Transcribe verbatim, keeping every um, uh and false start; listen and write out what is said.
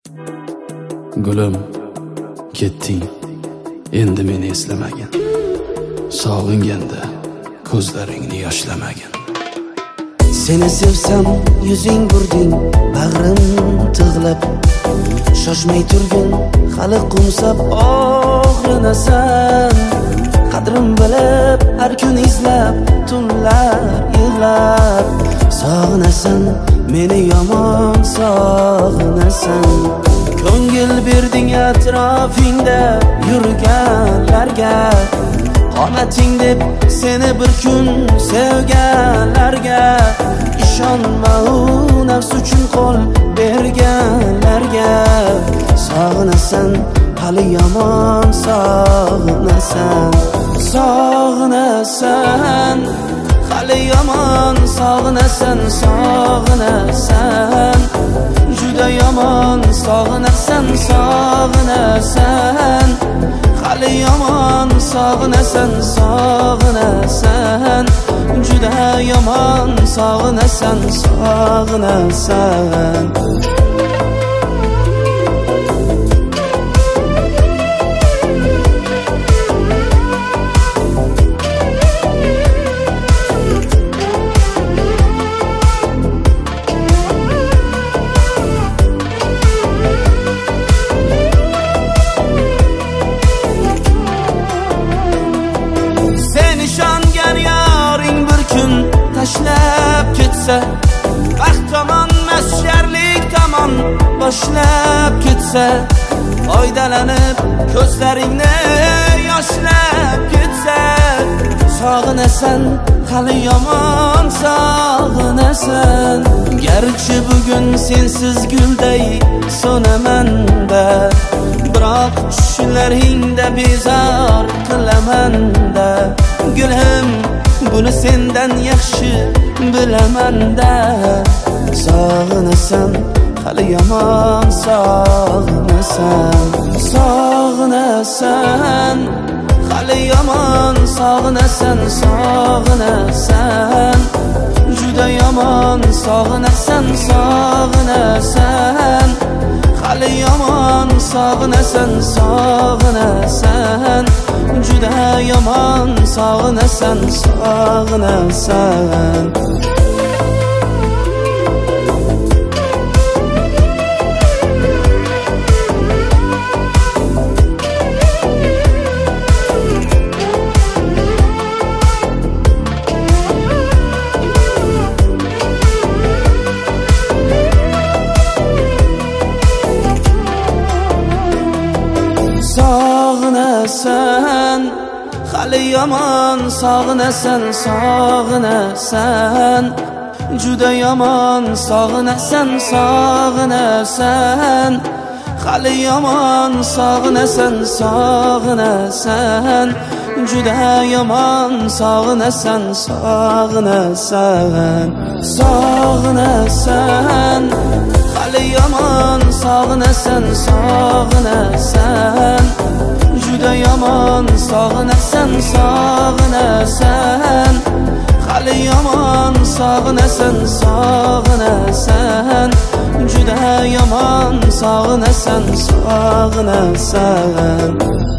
Gulim, ketding, endi meni eslamagin. Sog'inganda ko'zlaringni yoshlamagin. Seni sevsam yuzing burding, bag'rim tig'lab. Shoshmay turgin, hali qumsab og'rinasan. Qadrim bilib, har kun izlab, tunlar yig'lab. Sog'inasan, meni yomon sog'inasan. Ko'ngil berding atrofingda yurganlarga, qomating deb seni bir kun sevganlarga. Ishonma u nafs uchun qo'l berganlarga. Sog'inasan, hali yomon sog'inasan. Sog'inasan, hali yomon sog'inasan. Sog'inasan, juda yomon sog'inasan. Sog'inasan, hali yomon sog'inasan. Sog'inasan, juda yomon sog'inasan. Sog'inasan. Tashlab ketsa, baxt tomon masjarlik tomon boshlab ketsa, foydalanib ko'zlaringni yoshlab ketsa. Sog'inasan, hali yomon sog'inasan. Garchi bugun sensiz gulday so'naman-da, biroq tushlaringda bezor qilaman-da. Gulim, buni sendan yaxshi bilaman-da. Sog'inasan, hali yomon sog'inasan. Sog'inasan, hali yomon sog'inasan. Sog'inasan, juda yomon sog'inasan. Sog'inasan, hali yomon sog'inasan. Sog'inasan, juda yomon sog'inasan. Sog'inasan. Sog'inasan, hali yomon sog'inasan. Sog'inasan, juda yomon sog'inasan. Sog'inasan, hali yomon sog'inasan. Sog'inasan, juda yomon sog'inasan. Sog'inasan. Sog'inasan, hali yomon sog'inasan. Sog'inasan, juda yomon sog'inasan. Sog'inasan, hali yomon sog'inasan. Sog'inasan, juda yomon sog'inasan. Sog'inasan.